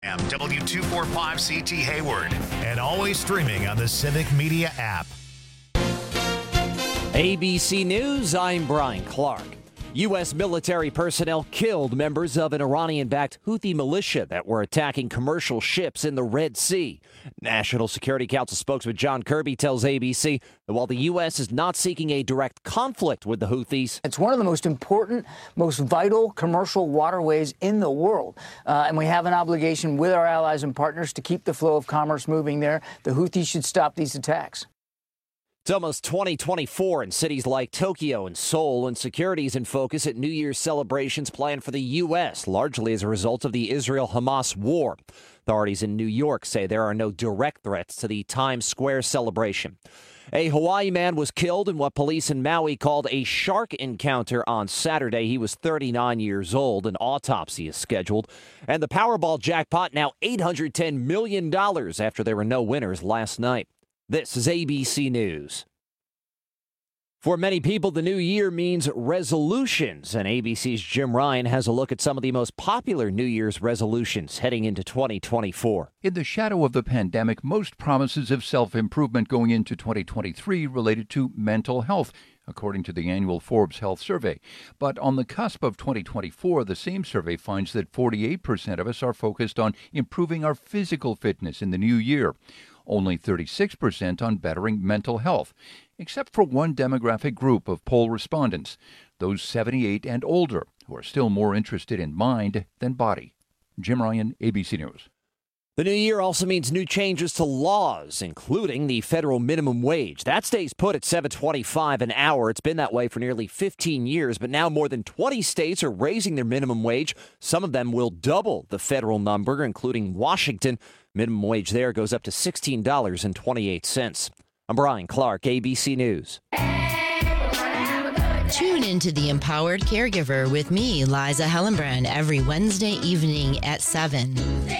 I'm W245CT Hayward, and always streaming on the Civic Media app. ABC News, I'm Brian Clark. U.S. military personnel killed members of an Iranian-backed Houthi militia that were attacking commercial ships in the Red Sea. National Security Council spokesman John Kirby tells ABC that while the U.S. is not seeking a direct conflict with the Houthis, it's one of the most important, most vital commercial waterways in the world. And we have an obligation with our allies and partners to keep the flow of commerce moving there. The Houthis should stop these attacks. It's almost 2024 in cities like Tokyo and Seoul, and security is in focus at New Year's celebrations planned for the U.S., largely as a result of the Israel-Hamas war. Authorities in New York say there are no direct threats to the Times Square celebration. A Hawaii man was killed in what police in Maui called a shark encounter on Saturday. He was 39 years old. An autopsy is scheduled. And the Powerball jackpot now $810 million after there were no winners last night. This is ABC News. For many people, the new year means resolutions, and ABC's Jim Ryan has a look at some of the most popular New Year's resolutions heading into 2024. In the shadow of the pandemic, most promises of self-improvement going into 2023 related to mental health, according to the annual Forbes Health Survey. But on the cusp of 2024, the same survey finds that 48% of us are focused on improving our physical fitness in the new year. Only 36% on bettering mental health, except for one demographic group of poll respondents, those 78 and older, who are still more interested in mind than body. Jim Ryan, ABC News. The new year also means new changes to laws, including the federal minimum wage. That stays put at $7.25 an hour. It's been that way for nearly 15 years, but now more than 20 states are raising their minimum wage. Some of them will double the federal number, including Washington. Minimum wage there goes up to $16.28. I'm Brian Clark, ABC News. Tune into The Empowered Caregiver with me, Liza Hellenbrand, every Wednesday evening at 7.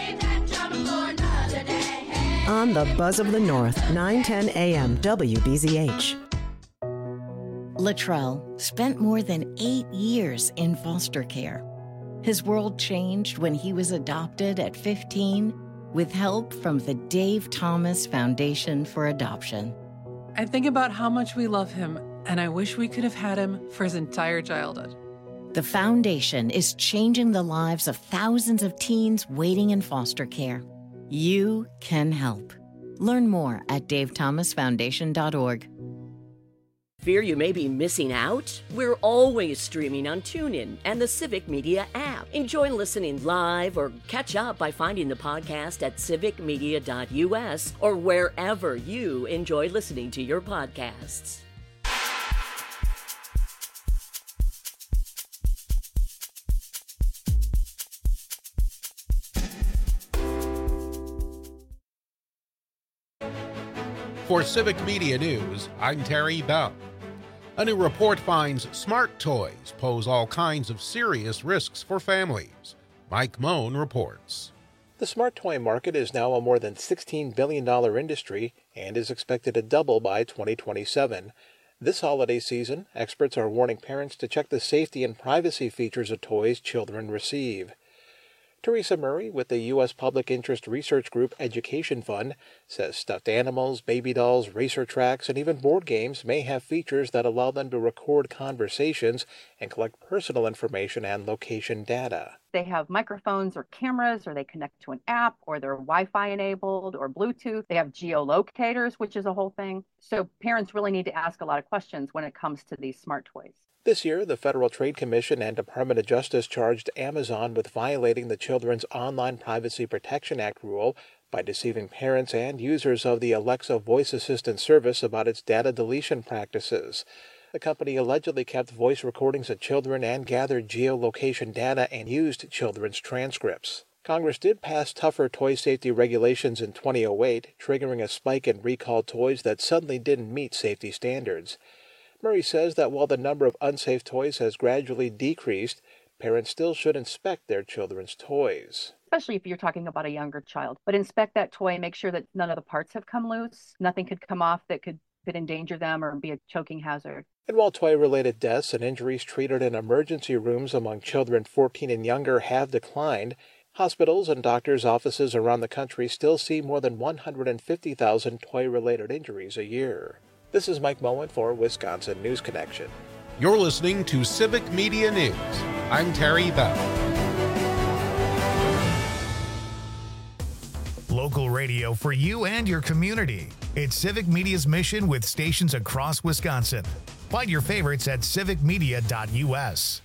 On the Buzz of the North, 9:10 a.m. WBZH. Latrell spent more than 8 years in foster care. His world changed when he was adopted at 15 with help from the Dave Thomas Foundation for Adoption. I think about how much we love him, and I wish we could have had him for his entire childhood. The foundation is changing the lives of thousands of teens waiting in foster care. You can help. Learn more at davethomasfoundation.org. Fear you may be missing out? We're always streaming on TuneIn and the Civic Media app. Enjoy listening live or catch up by finding the podcast at civicmedia.us or wherever you enjoy listening to your podcasts. For Civic Media News, I'm Terry Bell. A new report finds smart toys pose all kinds of serious risks for families. Mike Moan reports. The smart toy market is now a more than $16 billion industry and is expected to double by 2027. This holiday season, experts are warning parents to check the safety and privacy features of toys children receive. Teresa Murray with the U.S. Public Interest Research Group Education Fund says stuffed animals, baby dolls, racer tracks, and even board games may have features that allow them to record conversations and collect personal information and location data. They have microphones or cameras, or they connect to an app, or they're Wi-Fi enabled or Bluetooth. They have geolocators, which is a whole thing. So parents really need to ask a lot of questions when it comes to these smart toys. This year, the Federal Trade Commission and Department of Justice charged Amazon with violating the Children's Online Privacy Protection Act rule by deceiving parents and users of the Alexa voice assistant service about its data deletion practices. The company allegedly kept voice recordings of children and gathered geolocation data and used children's transcripts. Congress did pass tougher toy safety regulations in 2008, triggering a spike in recalled toys that suddenly didn't meet safety standards. Murray says that while the number of unsafe toys has gradually decreased, parents still should inspect their children's toys. Especially if you're talking about a younger child. But inspect that toy and make sure that none of the parts have come loose. Nothing could come off that could endanger them or be a choking hazard. And while toy-related deaths and injuries treated in emergency rooms among children 14 and younger have declined, Hospitals and doctors' offices around the country still see more than 150,000 toy-related injuries a year. This is Mike Moen for Wisconsin News Connection. You're listening to Civic Media News. I'm Terry Bell. Local radio for you and your community. It's Civic Media's mission with stations across Wisconsin. Find your favorites at civicmedia.us.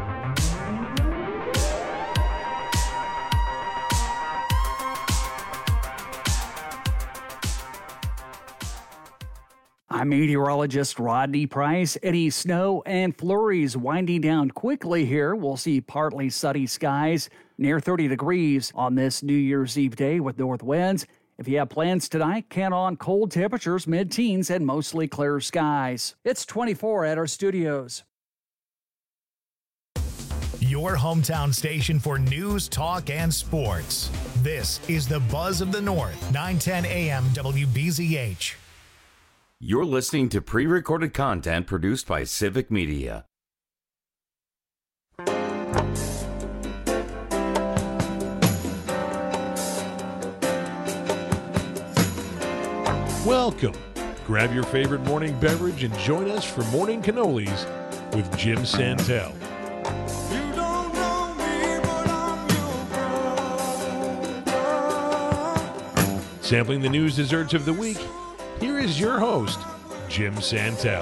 I'm meteorologist Rodney Price. Any snow and flurries winding down quickly here. We'll see partly sunny skies near 30 degrees on this New Year's Eve day with north winds. If you have plans tonight, count on cold temperatures, mid-teens, and mostly clear skies. It's 24 at our studios. Your hometown station for news, talk, and sports. This is the Buzz of the North, 910 AM WBZH. You're listening to pre-recorded content produced by Civic Media. Welcome. Grab your favorite morning beverage and join us for Morning Cannolis with Jim Santel. Sampling the news desserts of the week, here is your host, Jim Santel.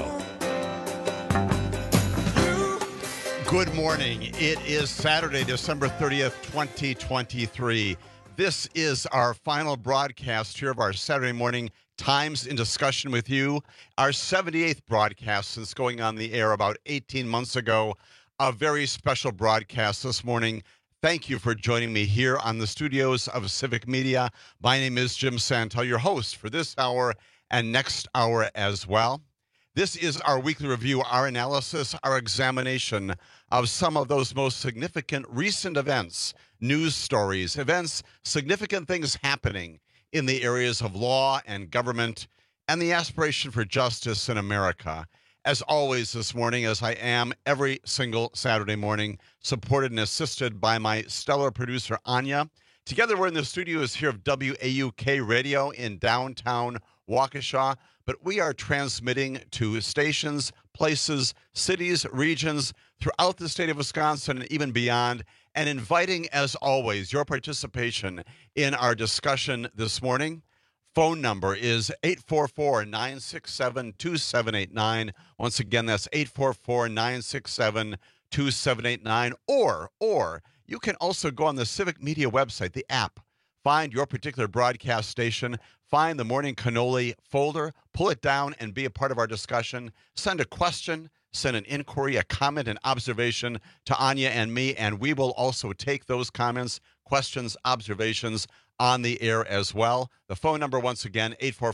Good morning. It is Saturday, December 30th, 2023. This is our final broadcast here of our Saturday morning Times in Discussion with you. Our 78th broadcast since going on the air about 18 months ago. A very special broadcast this morning. Thank you for joining me here on the studios of Civic Media. My name is Jim Santel, your host for this hour and next hour as well. This is our weekly review, our analysis, our examination of some of those most significant recent events, news stories, events, significant things happening in the areas of law and government and the aspiration for justice in America. As always this morning, as I am every single Saturday morning, supported and assisted by my stellar producer, Anya. Together, we're in the studios here of WAUK Radio in downtown Waukesha, but we are transmitting to stations, places, cities, regions throughout the state of Wisconsin and even beyond, and inviting, as always, your participation in our discussion this morning. Phone number is 844-967-2789. Once again, that's 844-967-2789. Or you can also go on the Civic Media website, the app. Find your particular broadcast station, find the Morning Cannoli folder, pull it down, and be a part of our discussion. Send a question, send an inquiry, a comment, an observation to Anya and me, and we will also take those comments, questions, observations on the air as well. The phone number, once again,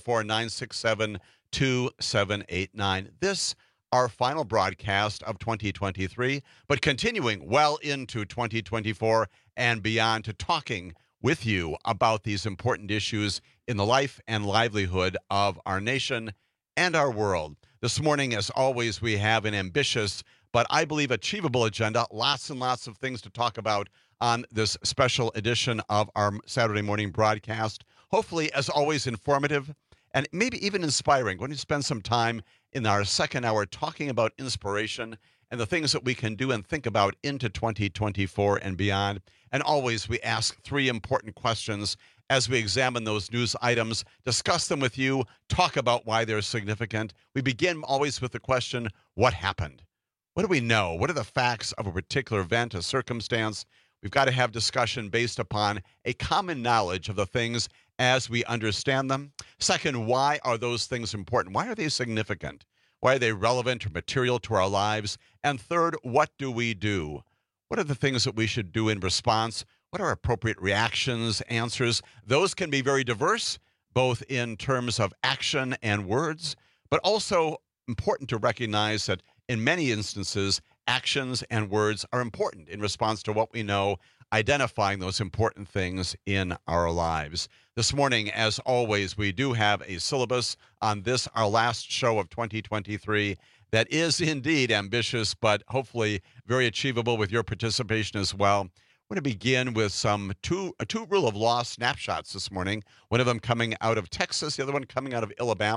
844-967-2789. This, our final broadcast of 2023, but continuing well into 2024 and beyond to talking with you about these important issues in the life and livelihood of our nation and our world. This morning, as always, we have an ambitious but I believe achievable agenda. Lots and lots of things to talk about on this special edition of our Saturday morning broadcast. Hopefully, as always, informative and maybe even inspiring. We're going to spend some time in our second hour talking about inspiration and the things that we can do and think about into 2024 and beyond. And always, we ask three important questions as we examine those news items, discuss them with you, talk about why they're significant. We begin always with the question, what happened? What do we know? What are the facts of a particular event, a circumstance? We've got to have discussion based upon a common knowledge of the things as we understand them. Second, why are those things important? Why are they significant? Why are they relevant or material to our lives? And third, what do we do? What are the things that we should do in response? What are appropriate reactions, answers? Those can be very diverse, both in terms of action and words, but also important to recognize that in many instances, actions and words are important in response to what we know, identifying those important things in our lives. This morning, as always, we do have a syllabus on this, our last show of 2023, that is indeed ambitious, but hopefully very achievable with your participation as well. We're going to begin with some two rule of law snapshots this morning. One of them coming out of Texas, the other one coming out of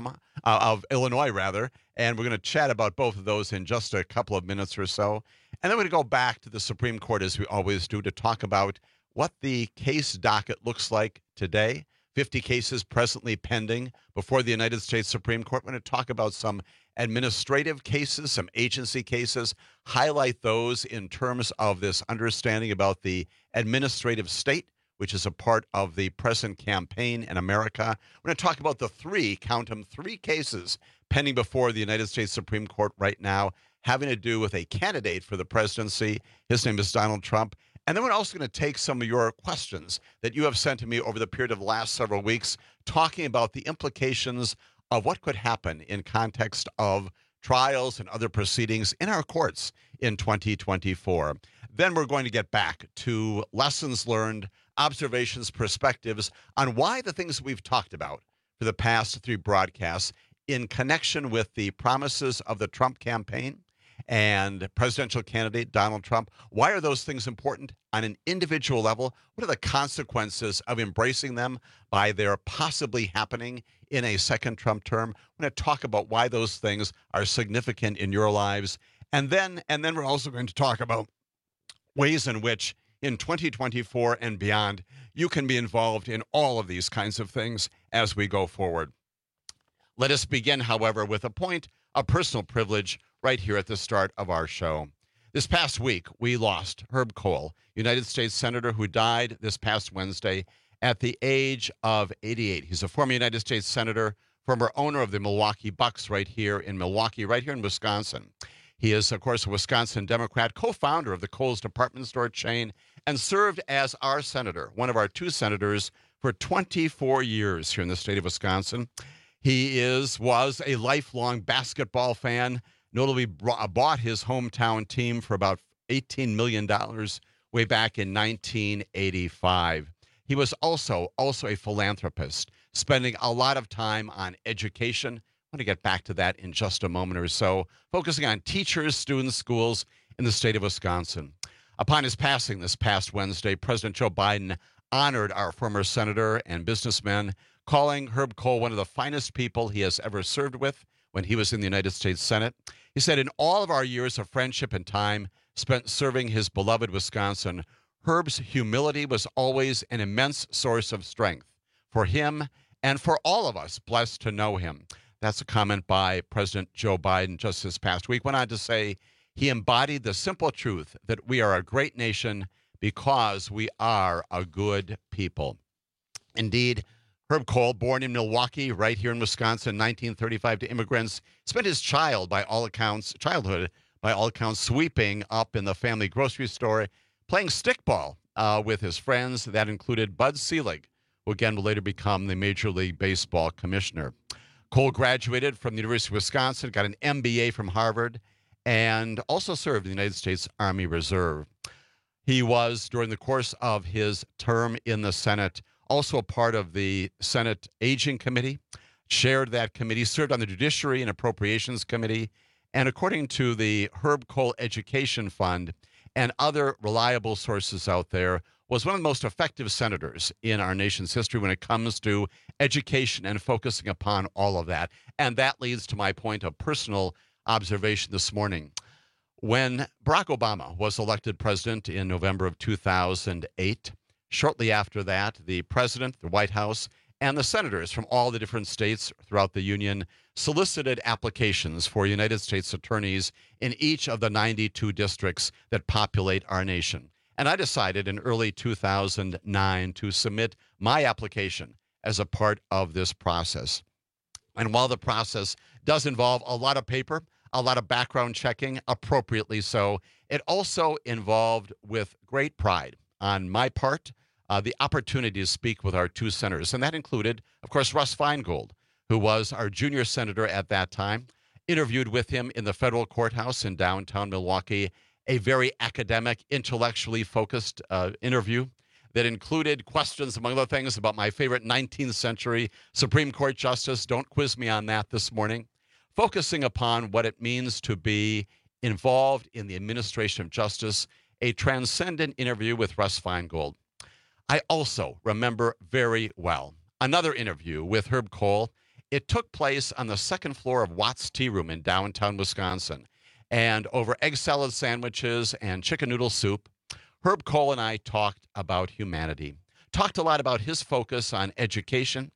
Illinois rather. And we're going to chat about both of those in just a couple of minutes or so. And then we're going to go back to the Supreme Court, as we always do, to talk about what the case docket looks like today. 50 cases presently pending before the United States Supreme Court. We're going to talk about some administrative cases, some agency cases, highlight those in terms of this understanding about the administrative state, which is a part of the present campaign in America. We're going to talk about the three cases pending before the United States Supreme Court right now, having to do with a candidate for the presidency. His name is Donald Trump. And then we're also going to take some of your questions that you have sent to me over the period of the last several weeks, talking about the implications of what could happen in context of trials and other proceedings in our courts in 2024. Then we're going to get back to lessons learned, observations, perspectives on why the things we've talked about for the past three broadcasts in connection with the promises of the Trump campaign and presidential candidate Donald Trump. Why are those things important on an individual level? What are the consequences of embracing them by their possibly happening in a second Trump term? We're going to talk about why those things are significant in your lives. And then we're also going to talk about ways in which in 2024 and beyond, you can be involved in all of these kinds of things as we go forward. Let us begin, however, with a point of personal privilege right here at the start of our show. This past week, we lost Herb Kohl, United States Senator who died this past Wednesday at the age of 88. He's a former United States Senator, former owner of the Milwaukee Bucks right here in Milwaukee, right here in Wisconsin. He is, of course, a Wisconsin Democrat, co-founder of the Kohl's department store chain, and served as our senator, one of our two senators, for 24 years here in the state of Wisconsin. He was a lifelong basketball fan, notably bought his hometown team for about $18 million way back in 1985. He was also a philanthropist, spending a lot of time on education. I'm going to get back to that in just a moment or so, focusing on teachers, students, schools in the state of Wisconsin. Upon his passing this past Wednesday, President Joe Biden honored our former senator and businessman, calling Herb Kohl one of the finest people he has ever served with when he was in the United States Senate. He said, in all of our years of friendship and time spent serving his beloved Wisconsin, Herb's humility was always an immense source of strength for him and for all of us blessed to know him. That's a comment by President Joe Biden just this past week. Went on to say he embodied the simple truth that we are a great nation because we are a good people. Indeed, Herb Kohl, born in Milwaukee, right here in Wisconsin, 1935 to immigrants, spent his childhood, by all accounts, sweeping up in the family grocery store, playing stickball with his friends. That included Bud Selig, who again will later become the Major League Baseball commissioner. Kohl graduated from the University of Wisconsin, got an MBA from Harvard, and also served in the United States Army Reserve. He was, during the course of his term in the Senate, also a part of the Senate Aging Committee, chaired that committee, served on the Judiciary and Appropriations Committee, and according to the Herb Kohl Education Fund and other reliable sources out there, was one of the most effective senators in our nation's history when it comes to education and focusing upon all of that. And that leads to my point of personal observation this morning. When Barack Obama was elected president in November of 2008, shortly after that, the president, the White House, and the senators from all the different states throughout the union solicited applications for United States attorneys in each of the 92 districts that populate our nation. And I decided in early 2009 to submit my application as a part of this process. And while the process does involve a lot of paper, a lot of background checking, appropriately so, it also involved, with great pride on my part, the opportunity to speak with our two senators. And that included, of course, Russ Feingold, who was our junior senator at that time, interviewed with him in the federal courthouse in downtown Milwaukee, a very academic, intellectually focused interview that included questions, among other things, about my favorite 19th century Supreme Court justice. Don't quiz me on that this morning. Focusing upon what it means to be involved in the administration of justice a transcendent interview with Russ Feingold. I also remember very well another interview with Herb Kohl. It took place on the second floor of Watts Tea Room in downtown Wisconsin. And over egg salad sandwiches and chicken noodle soup, Herb Kohl and I talked about humanity. Talked a lot about his focus on education,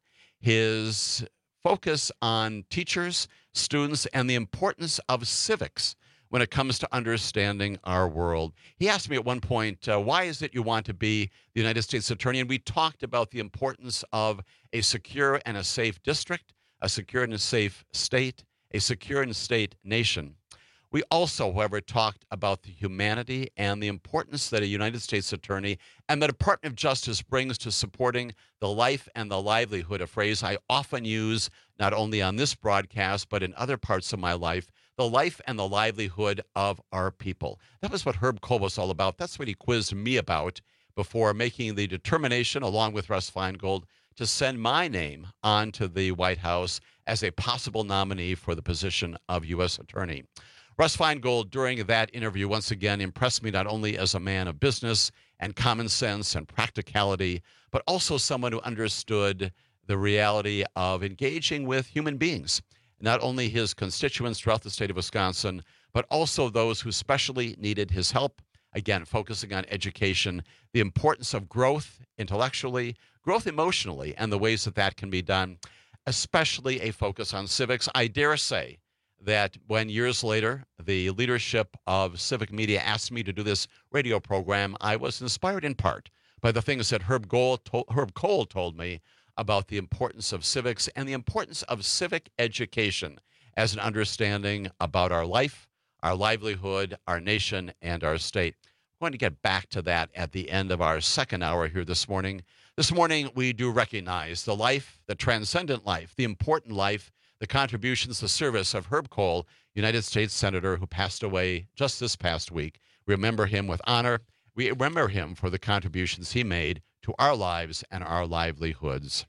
his focus on teachers, students, and the importance of civics when it comes to understanding our world. He asked me at one point, why is it you want to be the United States Attorney? And we talked about the importance of a secure and a safe district, a secure and a safe state, a secure and safe nation. We also, however, talked about the humanity and the importance that a United States Attorney and the Department of Justice brings to supporting the life and the livelihood, a phrase I often use not only on this broadcast, but in other parts of my life, the life and the livelihood of our people. That was what Herb Kohl was all about. That's what he quizzed me about before making the determination, along with Russ Feingold, to send my name on to the White House as a possible nominee for the position of U.S. Attorney. Russ Feingold, during that interview, once again impressed me not only as a man of business and common sense and practicality, but also someone who understood the reality of engaging with human beings, not only his constituents throughout the state of Wisconsin, but also those who especially needed his help. Again, focusing on education, the importance of growth intellectually, growth emotionally, and the ways that that can be done, especially a focus on civics. I dare say that when years later the leadership of Civic Media asked me to do this radio program, I was inspired in part by the things that Herb Kohl told me about the importance of civics and the importance of civic education as an understanding about our life, our livelihood, our nation, and our state. We're going to get back to that at the end of our second hour here this morning. This morning, we do recognize the life, the transcendent life, the important life, the contributions, the service of Herb Kohl, United States Senator who passed away just this past week. We remember him with honor. We remember him for the contributions he made to our lives and our livelihoods.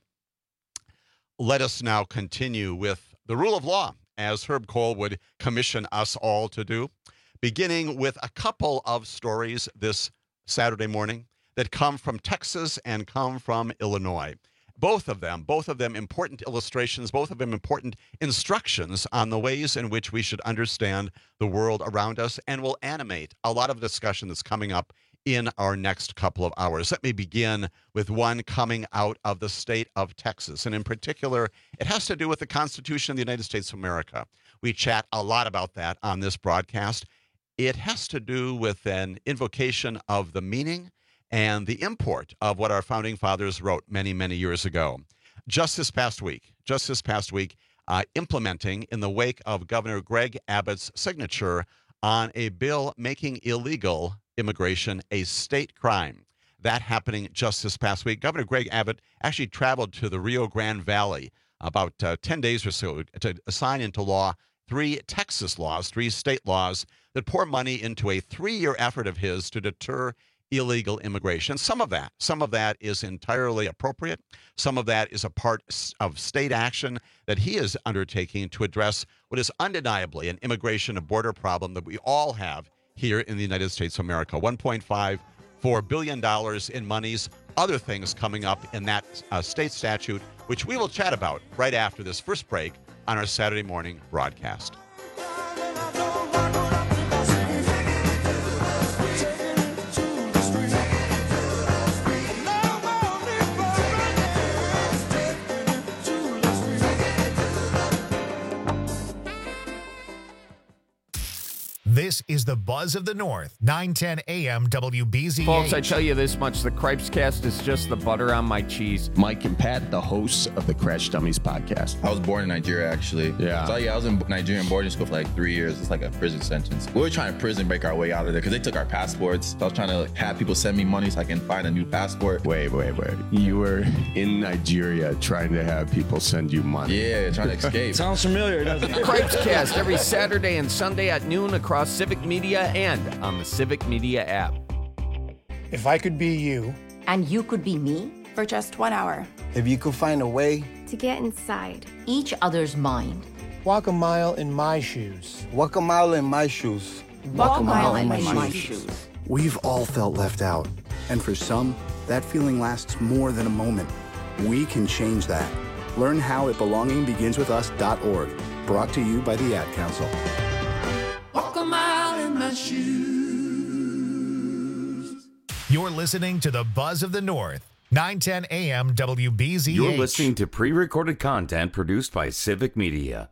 Let us now continue with the rule of law, as Herb Kohl would commission us all to do, beginning with a couple of stories this Saturday morning that come from Texas and come from Illinois. Both of them important illustrations, both of them important instructions on the ways in which we should understand the world around us, and will animate a lot of discussion that's coming up in our next couple of hours. Let me begin with one coming out of the state of Texas, and in particular, it has to do with the Constitution of the United States of America. We chat a lot about that on this broadcast. It has to do with an invocation of the meaning and the import of what our founding fathers wrote many, many years ago. Just this past week, implementing in the wake of Governor Greg Abbott's signature on a bill making illegal immigration a state crime. That happening just this past week. Governor Greg Abbott actually traveled to the Rio Grande Valley about 10 days or so to sign into law three state laws that pour money into a 3-year effort of his to deter illegal immigration. Some of that is entirely appropriate. Some of that is a part of state action that he is undertaking to address what is undeniably an immigration and border problem that we all have here in the United States of America. $1.54 billion in monies, other things coming up in that state statute, which we will chat about right after this first break on our Saturday morning broadcast. This is the Buzz of the North, 910 AM WBZH. Folks, I tell you this much, the Cripes Cast is just the butter on my cheese. Mike and Pat, the hosts of the Crash Dummies podcast. I was born in Nigeria, actually. Yeah. So, I was in Nigerian boarding school for like 3 years. It's like a prison sentence. We were trying to prison break our way out of there because they took our passports. So I was trying to have people send me money so I can find a new passport. Wait. You were in Nigeria trying to have people send you money. Yeah, trying to escape. Sounds familiar, doesn't it? Cripes Cast every Saturday and Sunday at noon across Civic Media and on the Civic Media app. If I could be you. And you could be me. For just 1 hour. If you could find a way. To get inside each other's mind. Walk a mile in my shoes. Walk a mile in my shoes. Walk a mile in my shoes. We've all felt left out, and for some, that feeling lasts more than a moment. We can change that. Learn how at belongingbeginswithus.org. Brought to you by the Ad Council. Walk a mile in my shoes. You're listening to the Buzz of the North, 910 AM WBZH. You're listening to pre-recorded content produced by Civic Media.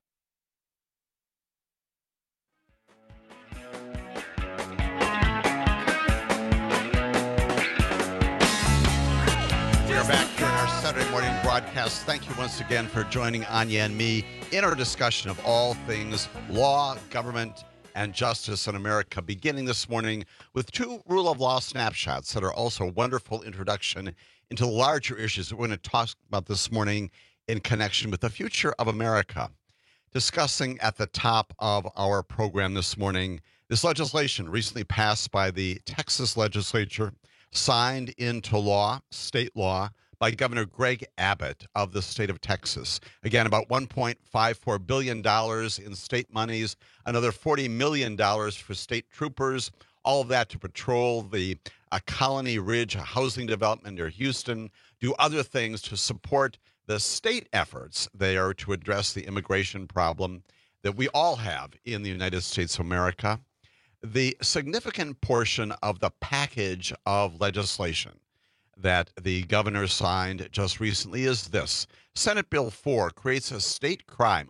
We're back here in our Saturday morning broadcast. Thank you once again for joining Anya and me in our discussion of all things law, government, and justice in America, beginning this morning with two rule of law snapshots that are also a wonderful introduction into the larger issues that we're going to talk about this morning in connection with the future of America. Discussing at the top of our program this morning, this legislation recently passed by the Texas legislature, signed into law, state law, by Governor Greg Abbott of the state of Texas. Again, about $1.54 billion in state monies, another $40 million for state troopers, all of that to patrol the Colony Ridge housing development near Houston, do other things to support the state efforts there to address the immigration problem that we all have in the United States of America. The significant portion of the package of legislation that the governor signed just recently is this. Senate Bill 4 creates a state crime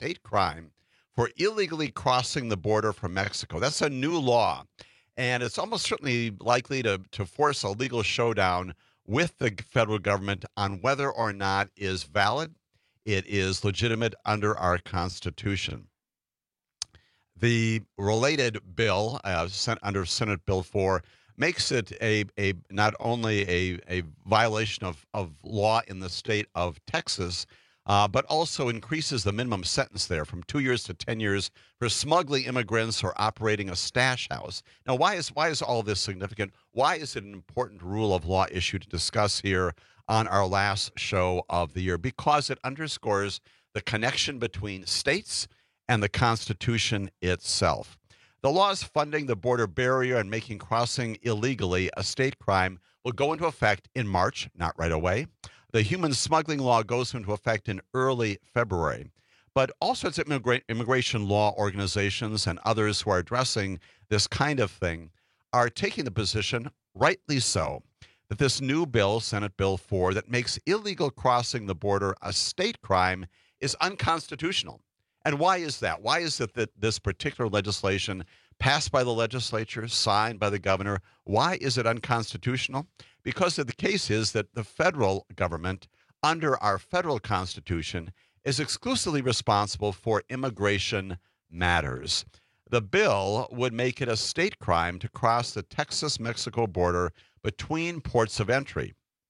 for illegally crossing the border from Mexico. That's a new law, and it's almost certainly likely to force a legal showdown with the federal government on whether or not it is valid, it is legitimate under our Constitution. The related bill, under Senate Bill 4, makes it a not only a violation of law in the state of Texas, but also increases the minimum sentence there from 2 years to 10 years for smuggling immigrants or operating a stash house. Now, why is all this significant? Why is it an important rule of law issue to discuss here on our last show of the year? Because it underscores the connection between states and the Constitution itself. The laws funding the border barrier and making crossing illegally a state crime will go into effect in March, not right away. The human smuggling law goes into effect in early February. But all sorts of immigration law organizations and others who are addressing this kind of thing are taking the position, rightly so, that this new bill, Senate Bill 4, that makes illegal crossing the border a state crime is unconstitutional. And why is that? Why is it that this particular legislation passed by the legislature, signed by the governor, why is it unconstitutional? Because the case is that the federal government, under our federal Constitution, is exclusively responsible for immigration matters. The bill would make it a state crime to cross the Texas-Mexico border between ports of entry.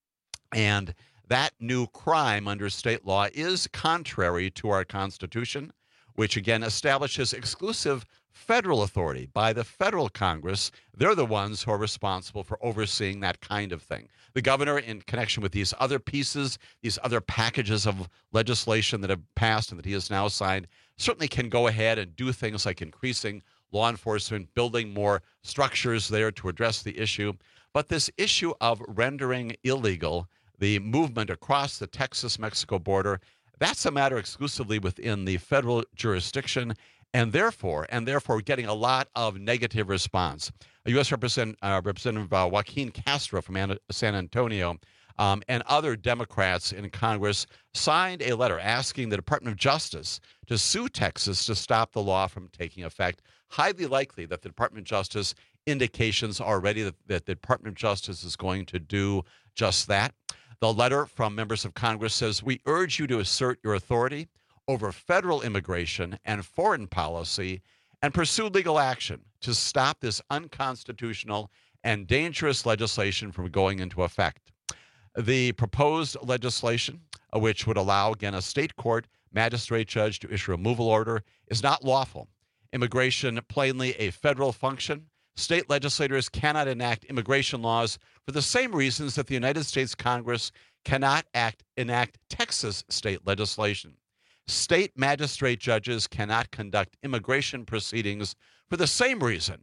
And that new crime under state law is contrary to our Constitution, which again establishes exclusive federal authority by the federal Congress. They're the ones who are responsible for overseeing that kind of thing. The governor, in connection with these other pieces, these other packages of legislation that have passed and that he has now signed, certainly can go ahead and do things like increasing law enforcement, building more structures there to address the issue. But this issue of rendering illegal the movement across the Texas-Mexico border, that's a matter exclusively within the federal jurisdiction, and therefore getting a lot of negative response. U.S. Representative Joaquin Castro from San Antonio and other Democrats in Congress signed a letter asking the Department of Justice to sue Texas to stop the law from taking effect. Highly likely that the Department of Justice indications already that the Department of Justice is going to do just that. The letter from members of Congress says, "We urge you to assert your authority over federal immigration and foreign policy and pursue legal action to stop this unconstitutional and dangerous legislation from going into effect." The proposed legislation, which would allow, again, a state court magistrate judge to issue a removal order, is not lawful. Immigration, plainly a federal function. State legislators cannot enact immigration laws for the same reasons that the United States Congress cannot enact Texas state legislation. State magistrate judges cannot conduct immigration proceedings for the same reason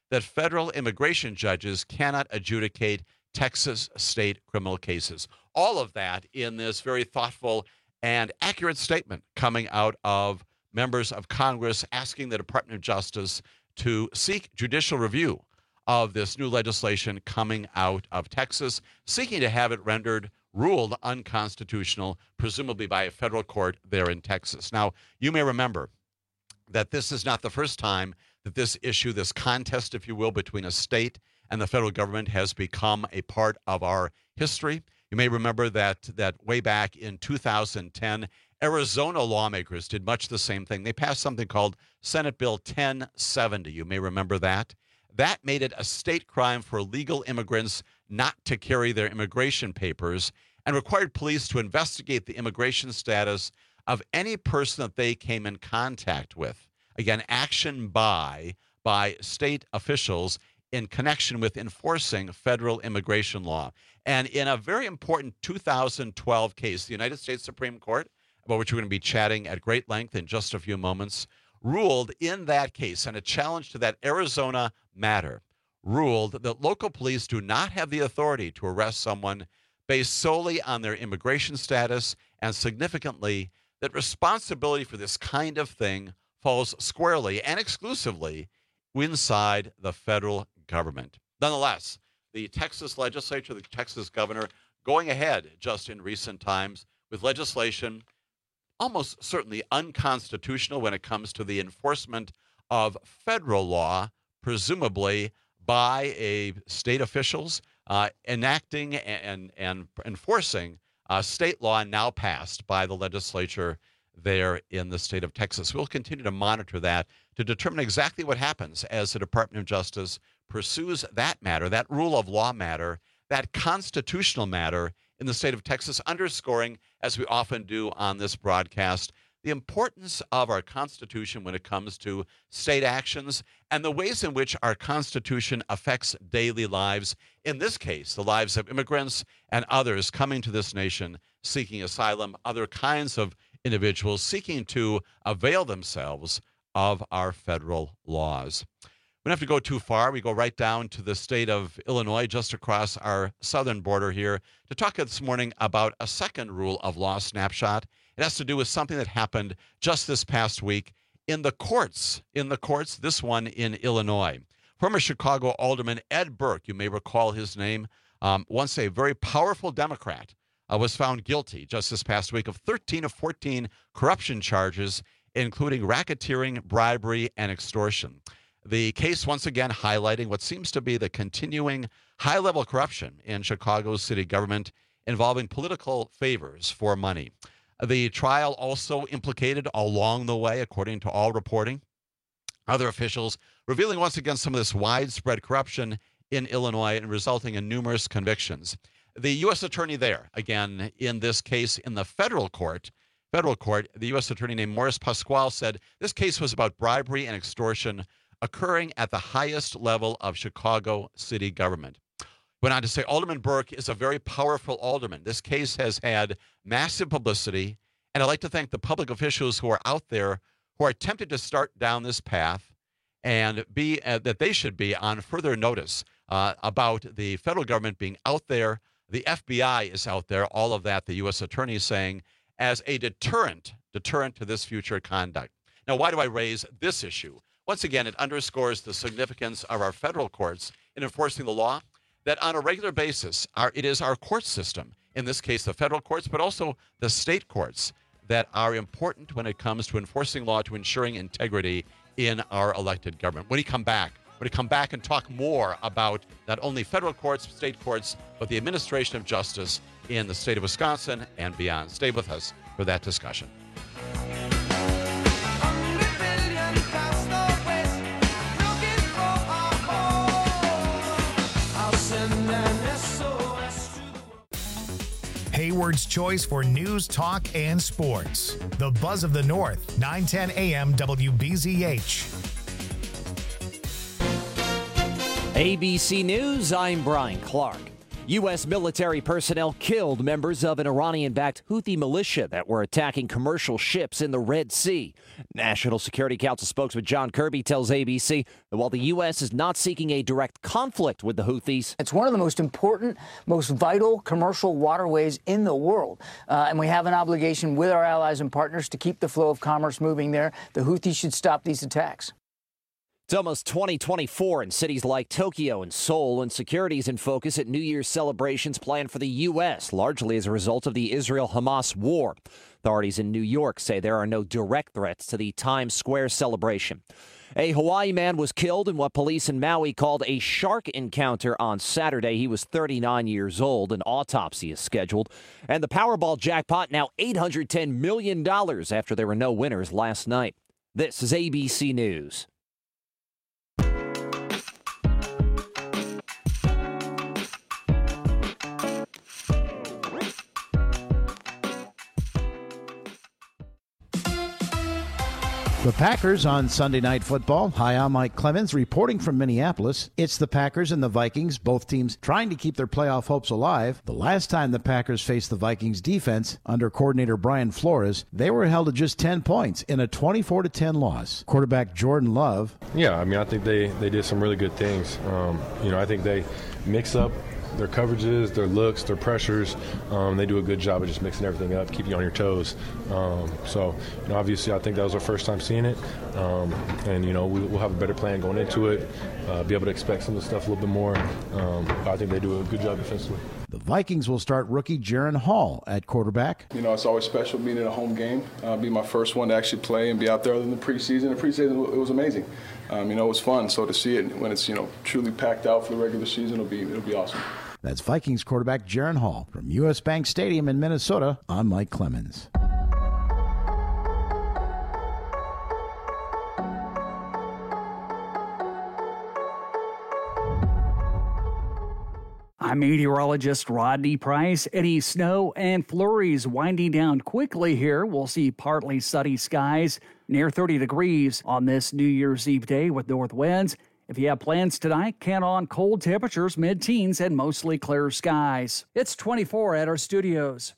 that federal immigration judges cannot adjudicate Texas state criminal cases. All of that in this very thoughtful and accurate statement coming out of members of Congress asking the Department of Justice to seek judicial review of this new legislation coming out of Texas, seeking to have it ruled unconstitutional, presumably by a federal court there in Texas. Now, you may remember that this is not the first time that this issue, this contest, if you will, between a state and the federal government has become a part of our history. You may remember that way back in 2010, Arizona lawmakers did much the same thing. They passed something called Senate Bill 1070. You may remember that. That made it a state crime for illegal immigrants not to carry their immigration papers and required police to investigate the immigration status of any person that they came in contact with. Again, action by state officials in connection with enforcing federal immigration law. And in a very important 2012 case, the United States Supreme Court, about which we're going to be chatting at great length in just a few moments, ruled in that case, and a challenge to that Arizona matter, ruled that local police do not have the authority to arrest someone based solely on their immigration status, and significantly, that responsibility for this kind of thing falls squarely and exclusively inside the federal government. Nonetheless, the Texas legislature, the Texas governor, going ahead just in recent times with legislation almost certainly unconstitutional when it comes to the enforcement of federal law, presumably by state officials enacting and enforcing state law now passed by the legislature there in the state of Texas. We'll continue to monitor that to determine exactly what happens as the Department of Justice pursues that matter, that rule of law matter, that constitutional matter in the state of Texas, underscoring, as we often do on this broadcast, the importance of our Constitution when it comes to state actions and the ways in which our Constitution affects daily lives, in this case, the lives of immigrants and others coming to this nation seeking asylum, other kinds of individuals seeking to avail themselves of our federal laws. We don't have to go too far. We go right down to the state of Illinois, just across our southern border here, to talk this morning about a second rule of law snapshot. It has to do with something that happened just this past week in the courts. This one in Illinois. Former Chicago Alderman Ed Burke, you may recall his name, once a very powerful Democrat, was found guilty just this past week of 13 of 14 corruption charges, including racketeering, bribery, and extortion. The case once again highlighting what seems to be the continuing high-level corruption in Chicago's city government involving political favors for money. The trial also implicated along the way, according to all reporting, other officials, revealing once again some of this widespread corruption in Illinois and resulting in numerous convictions. The U.S. attorney there, again, in this case in the federal court, the U.S. attorney named Morris Pasquale said this case was about bribery and extortion occurring at the highest level of Chicago city government. Went on to say Alderman Burke is a very powerful alderman. This case has had massive publicity, and I'd like to thank the public officials who are out there who are tempted to start down this path and be that they should be on further notice about the federal government being out there. The FBI is out there, all of that, the U.S. attorney is saying, as a deterrent to this future conduct. Now, why do I raise this issue? Once again, it underscores the significance of our federal courts in enforcing the law, that on a regular basis, it is our court system, in this case the federal courts, but also the state courts, that are important when it comes to enforcing law, to ensuring integrity in our elected government. When we come back and talk more about not only federal courts, state courts, but the administration of justice in the state of Wisconsin and beyond. Stay with us for that discussion. Hayward's choice for news, talk, and sports. The Buzz of the North, 910 AM WBZH. ABC News, I'm Brian Clark. U.S. military personnel killed members of an Iranian-backed Houthi militia that were attacking commercial ships in the Red Sea. National Security Council spokesman John Kirby tells ABC that while the U.S. is not seeking a direct conflict with the Houthis, it's one of the most important, most vital commercial waterways in the world. And we have an obligation with our allies and partners to keep the flow of commerce moving there. The Houthis should stop these attacks. It's almost 2024 in cities like Tokyo and Seoul, and security is in focus at New Year's celebrations planned for the U.S., largely as a result of the Israel-Hamas war. Authorities in New York say there are no direct threats to the Times Square celebration. A Hawaii man was killed in what police in Maui called a shark encounter on Saturday. He was 39 years old. An autopsy is scheduled. And the Powerball jackpot now $810 million after there were no winners last night. This is ABC News. The Packers on Sunday Night Football. Hi, I'm Mike Clemens reporting from Minneapolis. It's the Packers and the Vikings, both teams trying to keep their playoff hopes alive. The last time the Packers faced the Vikings defense under coordinator Brian Flores, they were held to just 10 points in a 24-10 loss. Quarterback Jordan Love. Yeah, I think they did some really good things. I think they mix up their coverages, their looks, their pressures. They do a good job of just mixing everything up, keeping you on your toes. Obviously, I think that was our first time seeing it. We'll have a better plan going into it, be able to expect some of the stuff a little bit more. I think they do a good job defensively. The Vikings will start rookie Jaron Hall at quarterback. It's always special being in a home game, be my first one to actually play and be out there other than the preseason. The preseason, it was amazing. It was fun. So to see it when it's, truly packed out for the regular season, it'll be awesome. That's Vikings quarterback Jaron Hall. From U.S. Bank Stadium in Minnesota, I'm Mike Clemens. I'm meteorologist Rodney Price. Any snow and flurries winding down quickly here. We'll see partly sunny skies near 30 degrees on this New Year's Eve day with north winds. If you have plans tonight, count on cold temperatures, mid-teens, and mostly clear skies. It's 24 at our studios.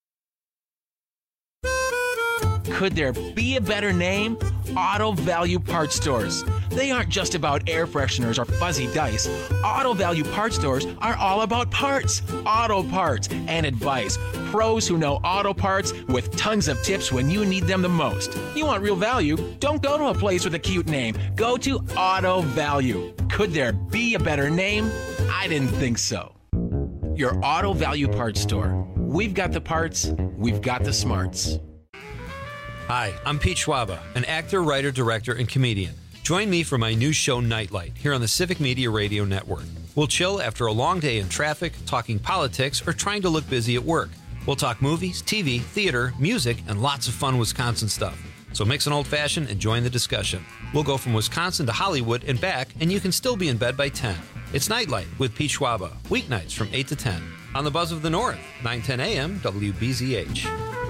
Could there be a better name? Auto Value Parts Stores. They aren't just about air fresheners or fuzzy dice. Auto Value Parts Stores are all about parts, auto parts, and advice. Pros who know auto parts with tons of tips when you need them the most. You want real value? Don't go to a place with a cute name. Go to Auto Value. Could there be a better name? I didn't think so. Your Auto Value Parts Store. We've got the parts, we've got the smarts. Hi, I'm Pete Schwaba, an actor, writer, director, and comedian. Join me for my new show, Nightlight, here on the Civic Media Radio Network. We'll chill after a long day in traffic, talking politics, or trying to look busy at work. We'll talk movies, TV, theater, music, and lots of fun Wisconsin stuff. So mix an old-fashioned and join the discussion. We'll go from Wisconsin to Hollywood and back, and you can still be in bed by 10. It's Nightlight with Pete Schwaba, weeknights from 8 to 10. On the Buzz of the North, 9:10 a.m. WBZH.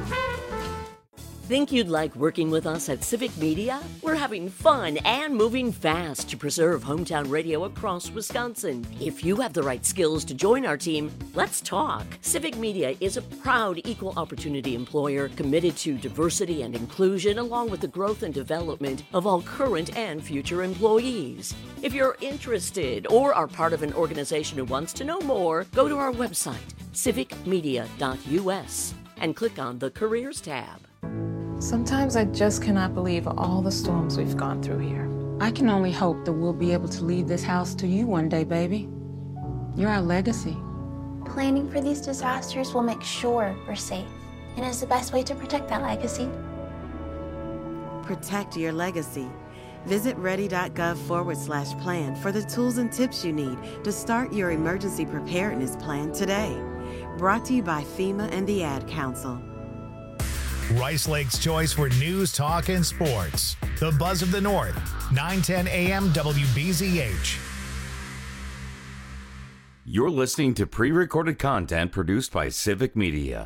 Think you'd like working with us at Civic Media? We're having fun and moving fast to preserve hometown radio across Wisconsin. If you have the right skills to join our team, let's talk. Civic Media is a proud equal opportunity employer committed to diversity and inclusion, along with the growth and development of all current and future employees. If you're interested or are part of an organization who wants to know more, go to our website, civicmedia.us, and click on the Careers tab. Sometimes I just cannot believe all the storms we've gone through here. I can only hope that we'll be able to leave this house to you one day, baby. You're our legacy. Planning for these disasters will make sure we're safe, and is the best way to protect that legacy. Protect your legacy. Visit ready.gov/plan for the tools and tips you need to start your emergency preparedness plan today. Brought to you by FEMA and the Ad Council. Rice Lake's choice for news, talk, and sports. The Buzz of the North, 9:10 a.m. WBZH. You're listening to pre-recorded content produced by Civic Media.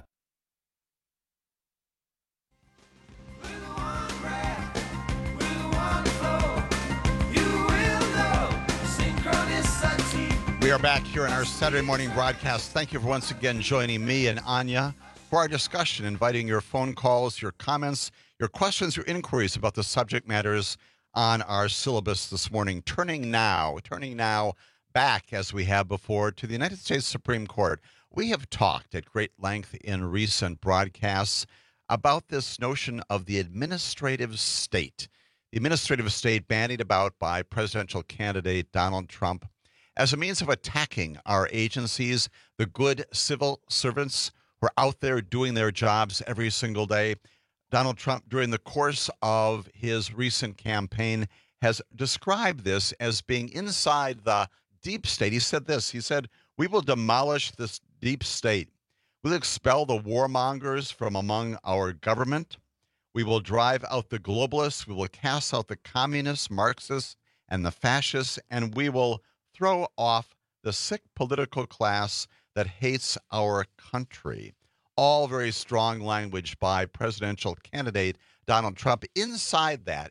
We are back here in our Saturday morning broadcast. Thank you for once again joining me and Anya for our discussion, inviting your phone calls, your comments, your questions, your inquiries about the subject matters on our syllabus this morning. Turning now back, as we have before, to the United States Supreme Court. We have talked at great length in recent broadcasts about this notion of the administrative state. The administrative state bandied about by presidential candidate Donald Trump as a means of attacking our agencies, the good civil servants who are out there doing their jobs every single day. Donald Trump, during the course of his recent campaign, has described this as being inside the deep state. He said this, he said, "We will demolish this deep state. We'll expel the warmongers from among our government. We will drive out the globalists. We will cast out the communists, Marxists, and the fascists, and we will throw off the sick political class that hates our country." All very strong language by presidential candidate Donald Trump. Inside that,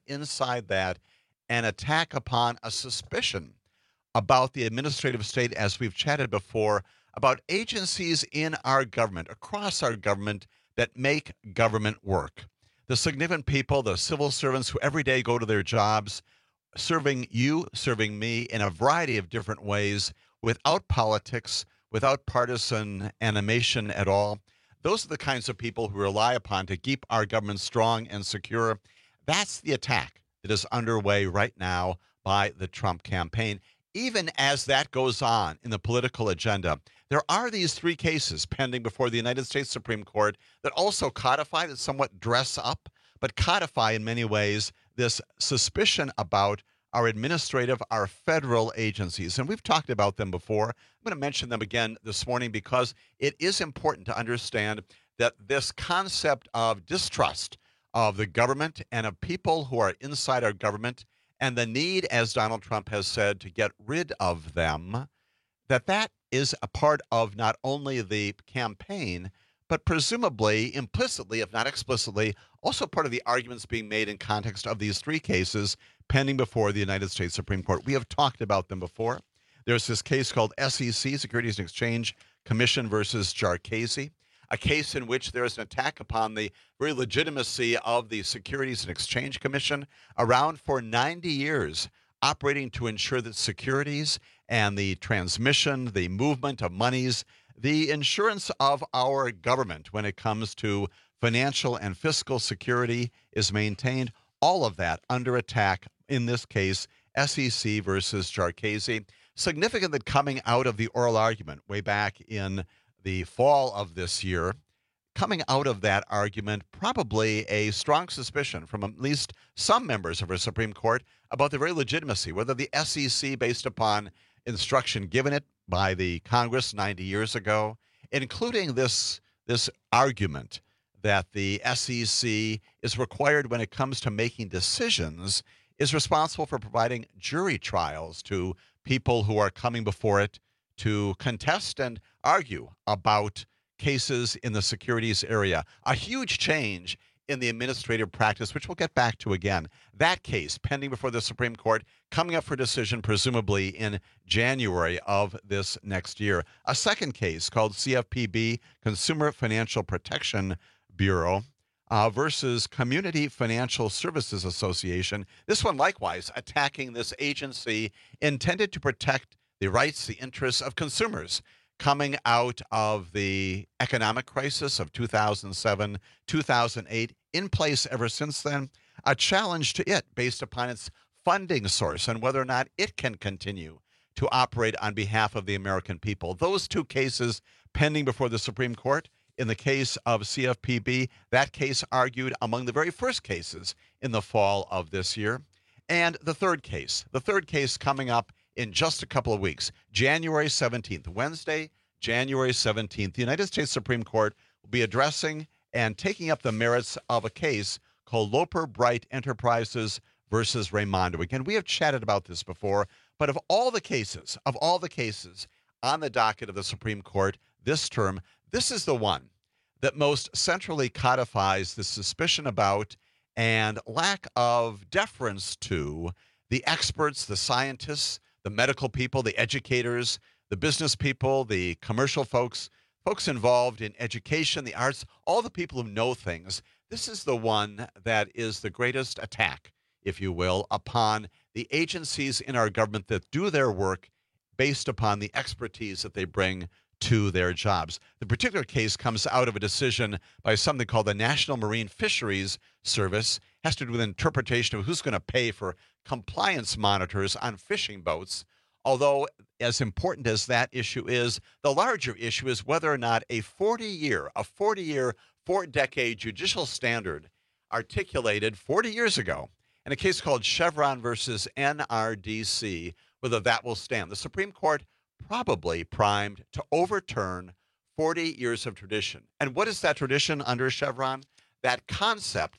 an attack upon a suspicion about the administrative state, as we've chatted before, about agencies in our government, across our government, that make government work. The significant people, the civil servants who every day go to their jobs, serving you, serving me in a variety of different ways, without politics, without partisan animation at all. Those are the kinds of people who rely upon to keep our government strong and secure. That's the attack that is underway right now by the Trump campaign. Even as that goes on in the political agenda, there are these three cases pending before the United States Supreme Court that also codify, that somewhat dress up, but codify in many ways this suspicion about our administrative, our federal agencies. And we've talked about them before. I'm going to mention them again this morning because it is important to understand that this concept of distrust of the government and of people who are inside our government, and the need, as Donald Trump has said, to get rid of them, that is a part of not only the campaign, but presumably, implicitly, if not explicitly, also part of the arguments being made in context of these three cases pending before the United States Supreme Court. We have talked about them before. There's this case called SEC, Securities and Exchange Commission versus Jarchese, a case in which there is an attack upon the very legitimacy of the Securities and Exchange Commission, around for 90 years, operating to ensure that securities and the transmission, the movement of monies, the insurance of our government when it comes to financial and fiscal security is maintained. All of that under attack, in this case, SEC versus Jarchese. Significant that coming out of the oral argument way back in the fall of this year, coming out of that argument, probably a strong suspicion from at least some members of our Supreme Court about the very legitimacy, whether the SEC, based upon instruction given it by the Congress 90 years ago, including this argument that the SEC is required when it comes to making decisions, is responsible for providing jury trials to people who are coming before it to contest and argue about cases in the securities area. A huge change in the administrative practice, which we'll get back to again. That case pending before the Supreme Court, coming up for decision presumably in January of this next year. A second case called CFPB, Consumer Financial Protection Bureau, versus Community Financial Services Association. This one likewise attacking this agency intended to protect the rights, the interests of consumers coming out of the economic crisis of 2007, 2008, in place ever since then. A challenge to it based upon its funding source and whether or not it can continue to operate on behalf of the American people. Those two cases pending before the Supreme Court. In the case of CFPB, that case argued among the very first cases in the fall of this year. And the third case coming up in just a couple of weeks, January 17th, Wednesday, January 17th, the United States Supreme Court will be addressing and taking up the merits of a case called Loper Bright Enterprises versus Raimondo. Again, we have chatted about this before, but of all the cases on the docket of the Supreme Court this term, this is the one that most centrally codifies the suspicion about and lack of deference to the experts, the scientists, the medical people, the educators, the business people, the commercial folks, folks involved in education, the arts, all the people who know things. This is the one that is the greatest attack, if you will, upon the agencies in our government that do their work based upon the expertise that they bring to their jobs. The particular case comes out of a decision by something called the National Marine Fisheries Service. It has to do with interpretation of who's going to pay for compliance monitors on fishing boats. Although, as important as that issue is, the larger issue is whether or not a 40-year, 4-decade judicial standard articulated 40 years ago in a case called Chevron versus NRDC, whether that will stand. The Supreme Court probably primed to overturn 40 years of tradition. And what is that tradition under Chevron? That concept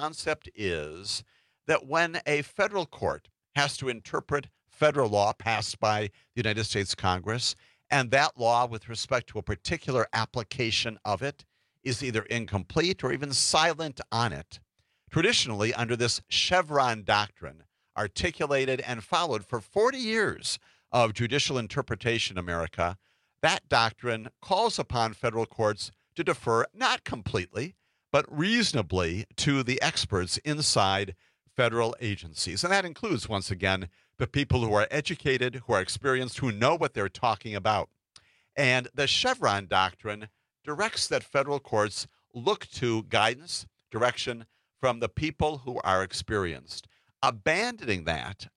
is that when a federal court has to interpret federal law passed by the United States Congress, and that law with respect to a particular application of it is either incomplete or even silent on it, traditionally under this Chevron doctrine, articulated and followed for 40 years of judicial interpretation in America, that doctrine calls upon federal courts to defer not completely, but reasonably to the experts inside federal agencies. And that includes, once again, the people who are educated, who are experienced, who know what they're talking about. And the Chevron doctrine directs that federal courts look to guidance, direction from the people who are experienced. Abandoning that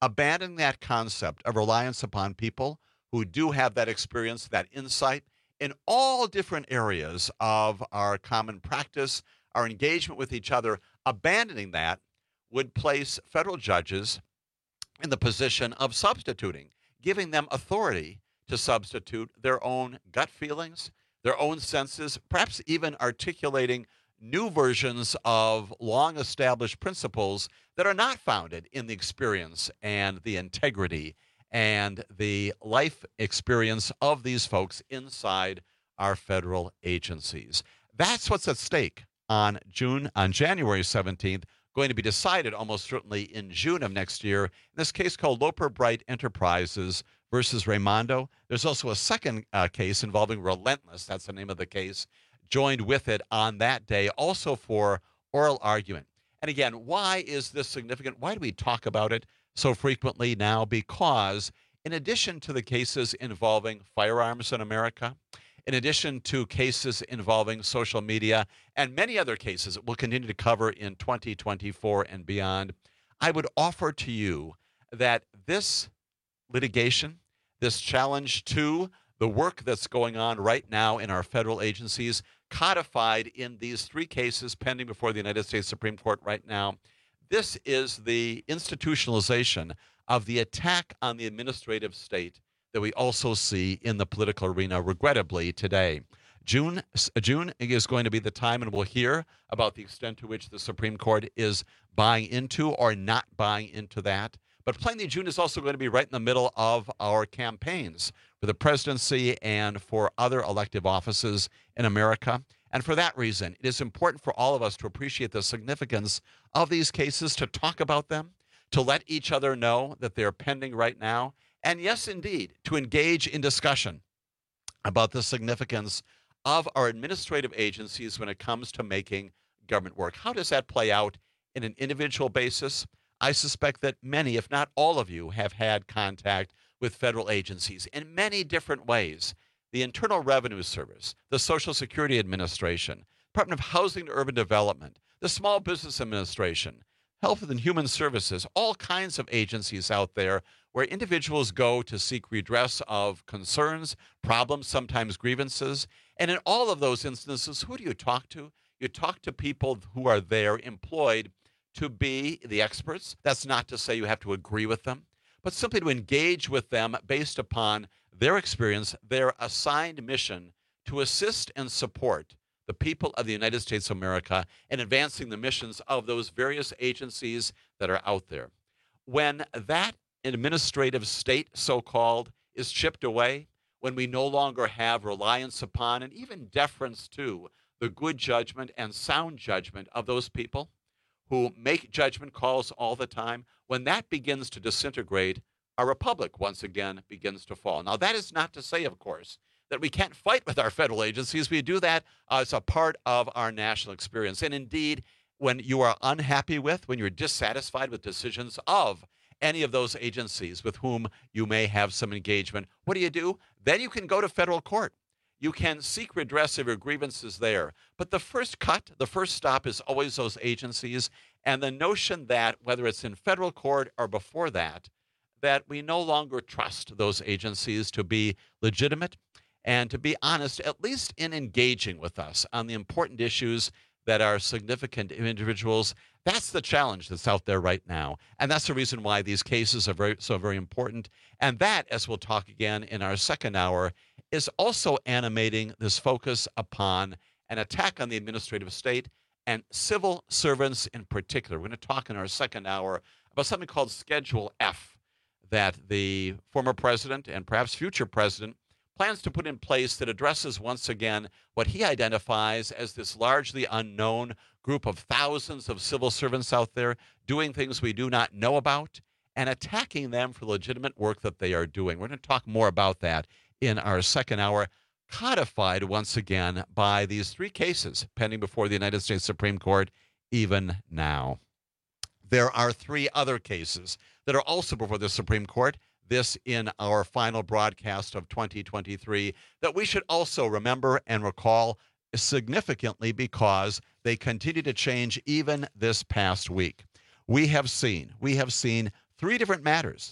concept of reliance upon people who do have that experience, that insight in all different areas of our common practice, our engagement with each other, abandoning that would place federal judges in the position of substituting, giving them authority to substitute their own gut feelings, their own senses, perhaps even articulating new versions of long-established principles that are not founded in the experience and the integrity and the life experience of these folks inside our federal agencies. That's what's at stake on January 17th, going to be decided almost certainly in June of next year, in this case called Loper Bright Enterprises versus Raimondo. There's also a second case involving Relentless, that's the name of the case, joined with it on that day, also for oral argument. And again, why is this significant? Why do we talk about it so frequently now? Because in addition to the cases involving firearms in America, in addition to cases involving social media and many other cases that we'll continue to cover in 2024 and beyond, I would offer to you that this litigation, this challenge to the work that's going on right now in our federal agencies, codified in these 3 cases pending before the United States Supreme Court right now, this is the institutionalization of the attack on the administrative state that we also see in the political arena, regrettably, today. June is going to be the time, and we'll hear about the extent to which the Supreme Court is buying into or not buying into that. But plainly, June is also going to be right in the middle of our campaigns for the presidency and for other elective offices in America. And for that reason, it is important for all of us to appreciate the significance of these cases, to talk about them, to let each other know that they're pending right now, and yes, indeed, to engage in discussion about the significance of our administrative agencies when it comes to making government work. How does that play out in an individual basis? I suspect that many, if not all of you, have had contact with federal agencies in many different ways. The Internal Revenue Service, the Social Security Administration, Department of Housing and Urban Development, the Small Business Administration, Health and Human Services, all kinds of agencies out there where individuals go to seek redress of concerns, problems, sometimes grievances. And in all of those instances, who do you talk to? You talk to people who are there employed to be the experts. That's not to say you have to agree with them, but simply to engage with them based upon their experience, their assigned mission to assist and support the people of the United States of America in advancing the missions of those various agencies that are out there. When that administrative state, so-called, is chipped away, when we no longer have reliance upon and even deference to the good judgment and sound judgment of those people who make judgment calls all the time, when that begins to disintegrate, our republic once again begins to fall. Now, that is not to say, of course, that we can't fight with our federal agencies. We do that as a part of our national experience. And indeed, when you are unhappy with, when you're dissatisfied with decisions of any of those agencies with whom you may have some engagement, what do? Then you can go to federal court. You can seek redress of your grievances there. But the first cut, the first stop is always those agencies. And the notion that, whether it's in federal court or before that we no longer trust those agencies to be legitimate and to be honest, at least in engaging with us on the important issues that are significant to individuals. That's the challenge that's out there right now. And that's the reason why these cases are so very important. And that, as we'll talk again in our second hour, is also animating this focus upon an attack on the administrative state and civil servants in particular. We're going to talk in our second hour about something called Schedule F that the former president and perhaps future president plans to put in place that addresses once again what he identifies as this largely unknown group of thousands of civil servants out there doing things we do not know about and attacking them for legitimate work that they are doing. We're going to talk more about that in our second hour, codified once again by these three cases pending before the United States Supreme Court even now. There are three other cases that are also before the Supreme Court, this in our final broadcast of 2023, that we should also remember and recall significantly because they continue to change even this past week. We have seen three different matters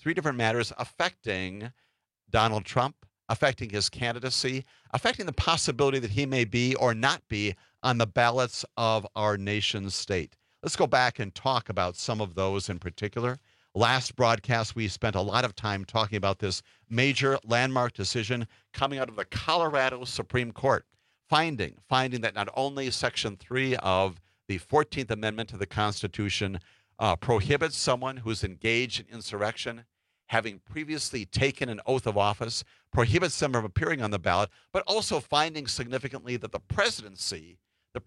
affecting Donald Trump, affecting his candidacy, affecting the possibility that he may be or not be on the ballots of our nation's state. Let's go back and talk about some of those in particular. Last broadcast, we spent a lot of time talking about this major landmark decision coming out of the Colorado Supreme Court, finding that not only Section 3 of the 14th Amendment to the Constitution prohibits someone who's engaged in insurrection, having previously taken an oath of office, prohibits them from appearing on the ballot, but also finding significantly that the presidency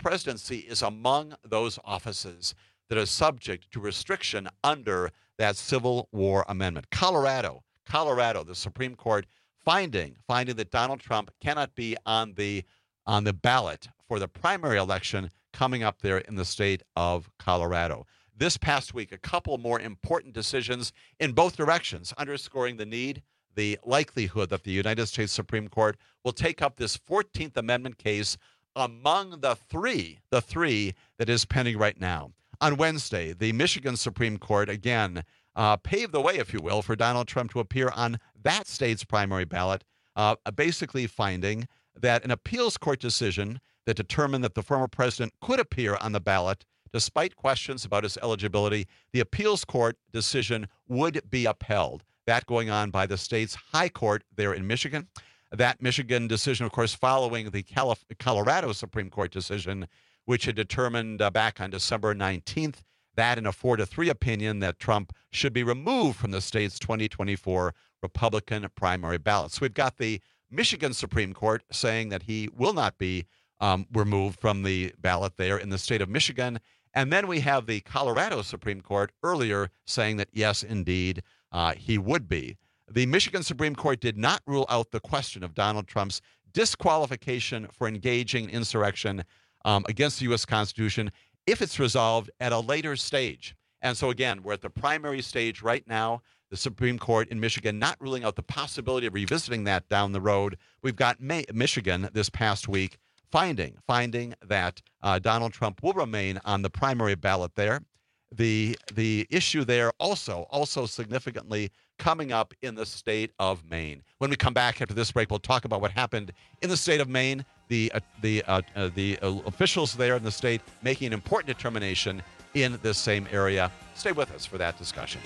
is among those offices that are subject to restriction under that Civil War Amendment. Colorado, the Supreme Court finding that Donald Trump cannot be on the ballot for the primary election coming up there in the state of Colorado. This past week, a couple more important decisions in both directions, underscoring the likelihood that the United States Supreme Court will take up this 14th Amendment case among the three that is pending right now. On Wednesday, the Michigan Supreme Court again paved the way, if you will, for Donald Trump to appear on that state's primary ballot, basically finding that an appeals court decision that determined that the former president could appear on the ballot despite questions about his eligibility, the appeals court decision would be upheld. That going on by the state's high court there in Michigan. That Michigan decision, of course, following the Colorado Supreme Court decision, which had determined back on December 19th, that in a 4-3 opinion that Trump should be removed from the state's 2024 Republican primary ballot. So we've got the Michigan Supreme Court saying that he will not be removed from the ballot there in the state of Michigan. And then we have the Colorado Supreme Court earlier saying that, yes, indeed, he would be. The Michigan Supreme Court did not rule out the question of Donald Trump's disqualification for engaging in insurrection against the U.S. Constitution if it's resolved at a later stage. And so, again, we're at the primary stage right now. The Supreme Court in Michigan not ruling out the possibility of revisiting that down the road. We've got Michigan this past week finding that Donald Trump will remain on the primary ballot there. The issue there also significantly coming up in the state of Maine. When we come back after this break, we'll talk about what happened in the state of Maine. The officials there in the state making an important determination in this same area. Stay with us for that discussion.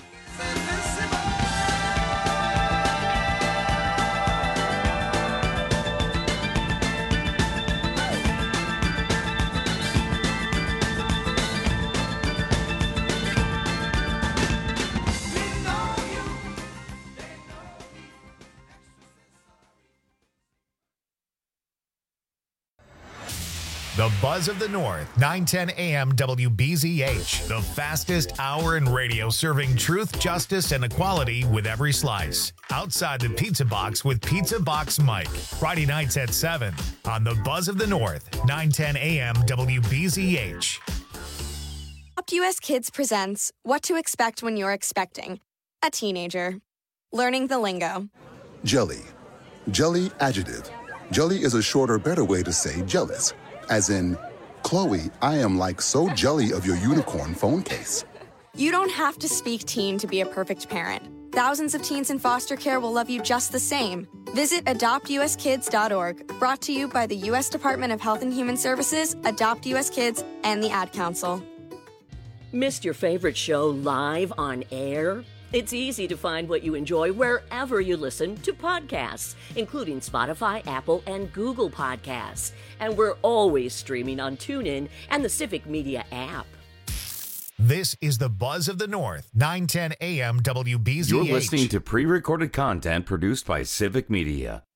The The Buzz of the North, 910 AM WBZH. The fastest hour in radio serving truth, justice, and equality with every slice. Outside the Pizza Box with Pizza Box Mike. Friday nights at 7 on The Buzz of the North, 910 AM WBZH. Adopt US Kids presents What to Expect When You're Expecting a Teenager. Learning the lingo. Jelly. Jelly adjective. Jelly is a shorter, better way to say jealous. As in, Chloe, I am like so jelly of your unicorn phone case. You don't have to speak teen to be a perfect parent. Thousands of teens in foster care will love you just the same. Visit adoptuskids.org, brought to you by the U.S. Department of Health and Human Services, Adopt U.S. Kids, and the Ad Council. Missed your favorite show live on air? It's easy to find what you enjoy wherever you listen to podcasts, including Spotify, Apple, and Google Podcasts. And we're always streaming on TuneIn and the Civic Media app. This is the Buzz of the North, 910 AM WBZH. You're listening to pre-recorded content produced by Civic Media.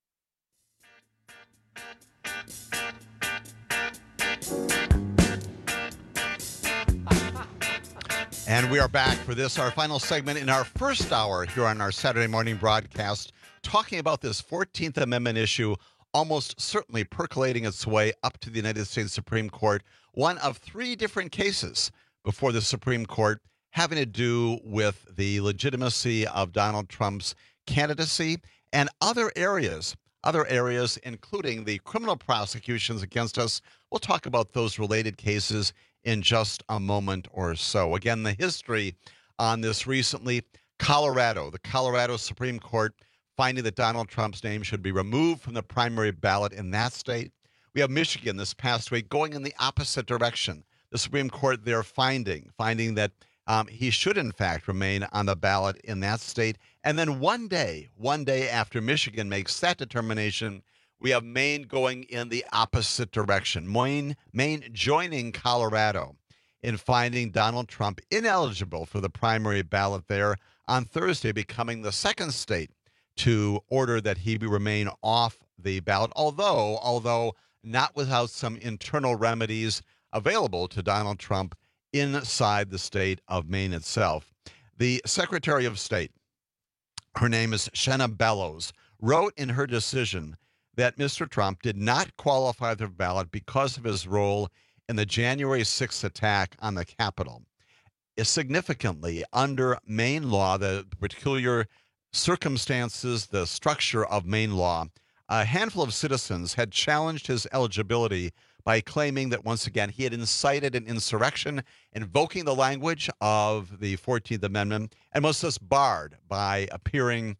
And we are back for this, our final segment in our first hour here on our Saturday morning broadcast, talking about this 14th Amendment issue, almost certainly percolating its way up to the United States Supreme Court. One of three different cases before the Supreme Court having to do with the legitimacy of Donald Trump's candidacy and other areas, including the criminal prosecutions against us. We'll talk about those related cases in just a moment or so. Again, the history on this recently, Colorado, the Colorado Supreme Court finding that Donald Trump's name should be removed from the primary ballot in that state. We have Michigan this past week going in the opposite direction. The Supreme Court there finding that he should, in fact, remain on the ballot in that state. And then one day after Michigan makes that determination, we have Maine going in the opposite direction. Maine joining Colorado in finding Donald Trump ineligible for the primary ballot there on Thursday, becoming the second state to order that he remain off the ballot, although not without some internal remedies available to Donald Trump inside the state of Maine itself. The Secretary of State, her name is Shenna Bellows, wrote in her decision that Mr. Trump did not qualify for the ballot because of his role in the January 6th attack on the Capitol. Significantly, under Maine law, the peculiar circumstances, the structure of Maine law, a handful of citizens had challenged his eligibility by claiming that, once again, he had incited an insurrection, invoking the language of the 14th Amendment, and was thus barred by appearing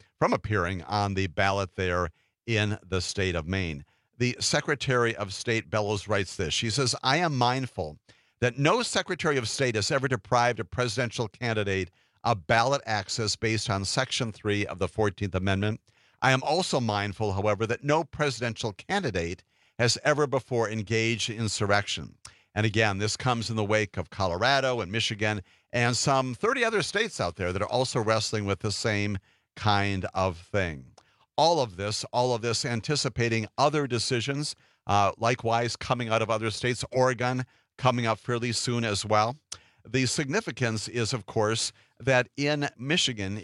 on the ballot there in the state of Maine. The Secretary of State Bellows writes this. She says, I am mindful that no Secretary of State has ever deprived a presidential candidate of ballot access based on Section 3 of the 14th Amendment. I am also mindful, however, that no presidential candidate has ever before engaged in insurrection. And again, this comes in the wake of Colorado and Michigan and some 30 other states out there that are also wrestling with the same kind of thing. All of this anticipating other decisions, likewise coming out of other states, Oregon coming up fairly soon as well. The significance is, of course, that in Michigan,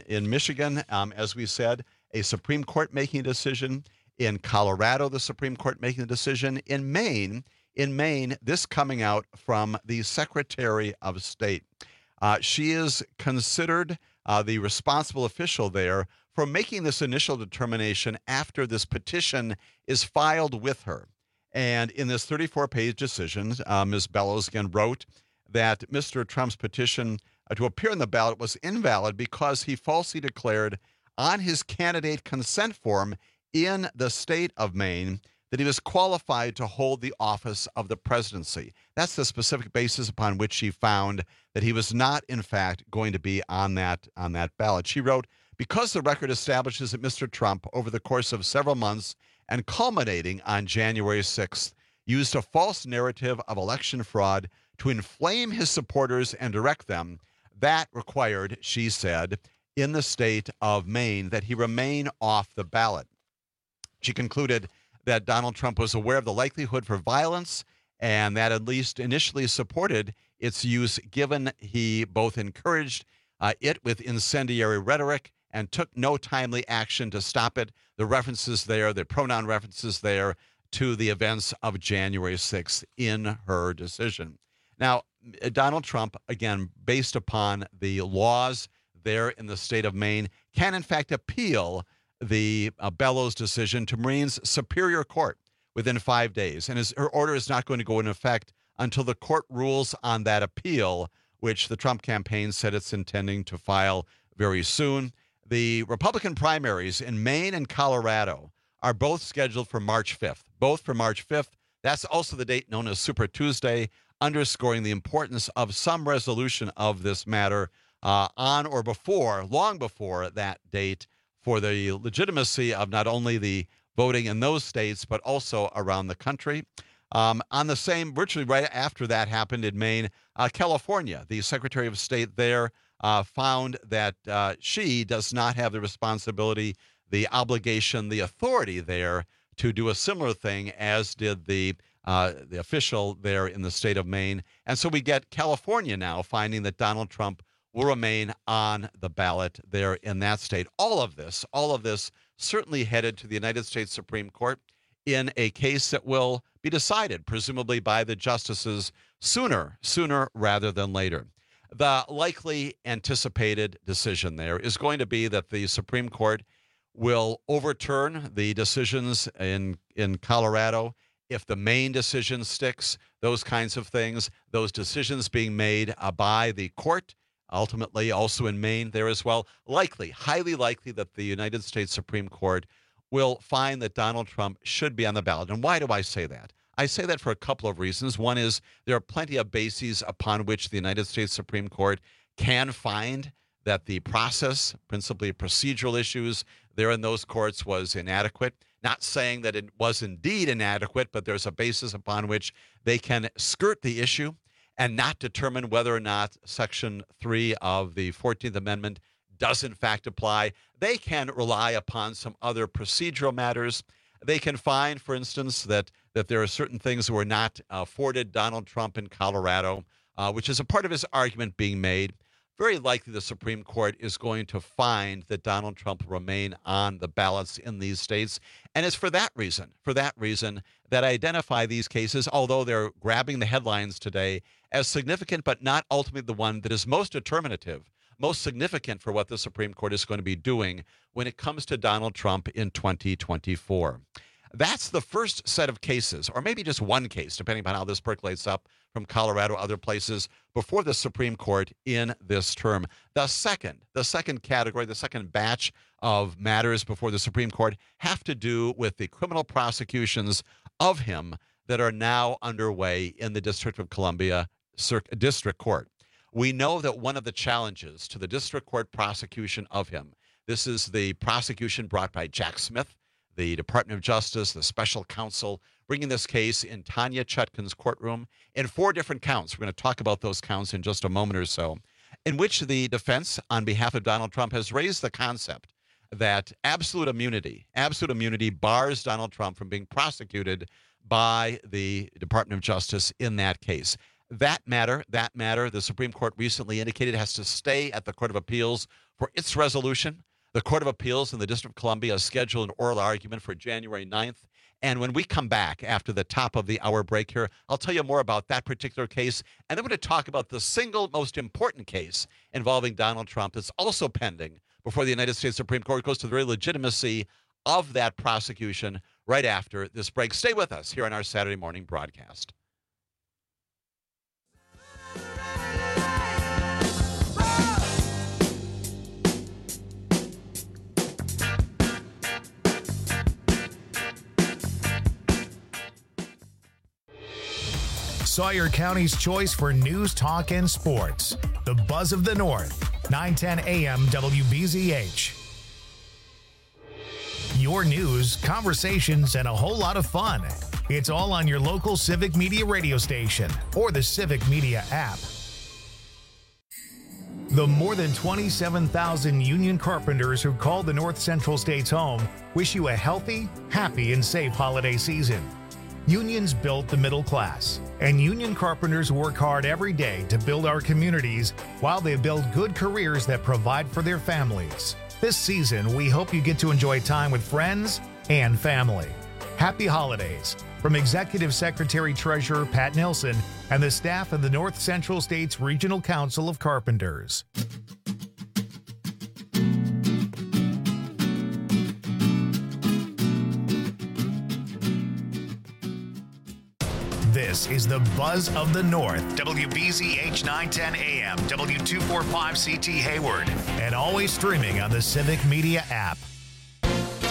as we said, a Supreme Court making a decision. In Colorado, the Supreme Court making a decision. In Maine, this coming out from the Secretary of State. She is considered the responsible official there for making this initial determination after this petition is filed with her. And in this 34-page decision, Ms. Bellows again wrote that Mr. Trump's petition to appear on the ballot was invalid because he falsely declared on his candidate consent form in the state of Maine that he was qualified to hold the office of the presidency. That's the specific basis upon which she found that he was not, in fact, going to be on that ballot. She wrote, because the record establishes that Mr. Trump, over the course of several months and culminating on January 6th, used a false narrative of election fraud to inflame his supporters and direct them, that required, she said, in the state of Maine, that he remain off the ballot. She concluded that Donald Trump was aware of the likelihood for violence and that at least initially supported its use, given he both encouraged it with incendiary rhetoric and took no timely action to stop it. The references there, the pronoun references there to the events of January 6th in her decision. Now, Donald Trump, again, based upon the laws there in the state of Maine, can in fact appeal the Bellows decision to Marine's Superior Court within 5 days. And her order is not going to go into effect until the court rules on that appeal, which the Trump campaign said it's intending to file very soon. The Republican primaries in Maine and Colorado are both scheduled for March 5th. Both for March 5th. That's also the date known as Super Tuesday, underscoring the importance of some resolution of this matter on or before, long before that date, for the legitimacy of not only the voting in those states, but also around the country. On the same, virtually right after that happened in Maine, California, the Secretary of State there found that she does not have the responsibility, the obligation, the authority there to do a similar thing as did the official there in the state of Maine. And so we get California now finding that Donald Trump will remain on the ballot there in that state. All of this certainly headed to the United States Supreme Court in a case that will be decided, presumably by the justices sooner rather than later. The likely anticipated decision there is going to be that the Supreme Court will overturn the decisions in Colorado if the Maine decision sticks, those kinds of things, those decisions being made by the court, ultimately also in Maine there as well. Likely, highly likely that the United States Supreme Court will find that Donald Trump should be on the ballot. And why do I say that? I say that for a couple of reasons. One is there are plenty of bases upon which the United States Supreme Court can find that the process, principally procedural issues there in those courts, was inadequate. Not saying that it was indeed inadequate, but there's a basis upon which they can skirt the issue and not determine whether or not Section 3 of the 14th Amendment does in fact apply. They can rely upon some other procedural matters. They can find, for instance, that there are certain things that were not afforded Donald Trump in Colorado, which is a part of his argument being made. Very likely the Supreme Court is going to find that Donald Trump will remain on the ballots in these states. And it's for that reason that I identify these cases, although they're grabbing the headlines today, as significant, but not ultimately the one that is most determinative, most significant for what the Supreme Court is going to be doing when it comes to Donald Trump in 2024. That's the first set of cases, or maybe just one case, depending upon how this percolates up from Colorado, other places, before the Supreme Court in this term. The second category, the second batch of matters before the Supreme Court have to do with the criminal prosecutions of him that are now underway in the District of Columbia District Court. We know that one of the challenges to the District Court prosecution of him, this is the prosecution brought by Jack Smith, the Department of Justice, the special counsel, bringing this case in Tanya Chutkan's courtroom in 4 different counts. We're going to talk about those counts in just a moment or so, in which the defense on behalf of Donald Trump has raised the concept that absolute immunity bars Donald Trump from being prosecuted by the Department of Justice in that case. That matter, the Supreme Court recently indicated has to stay at the Court of Appeals for its resolution. The Court of Appeals in the District of Columbia has scheduled an oral argument for January 9th. And when we come back after the top of the hour break here, I'll tell you more about that particular case. And then we're going to talk about the single most important case involving Donald Trump that's also pending before the United States Supreme Court. It goes to the very legitimacy of that prosecution right after this break. Stay with us here on our Saturday morning broadcast. Sawyer County's choice for news, talk, and sports. The Buzz of the North, 910 AM WBZH. Your news, conversations, and a whole lot of fun. It's all on your local Civic Media radio station or the Civic Media app. The more than 27,000 union carpenters who call the North Central States home wish you a healthy, happy, and safe holiday season. Unions built the middle class, and union carpenters work hard every day to build our communities while they build good careers that provide for their families. This season, we hope you get to enjoy time with friends and family. Happy holidays from Executive Secretary Treasurer Pat Nilsson and the staff of the North Central States Regional Council of Carpenters. This is the Buzz of the North, WBZH 910 AM, W245CT Hayward, and always streaming on the Civic Media app.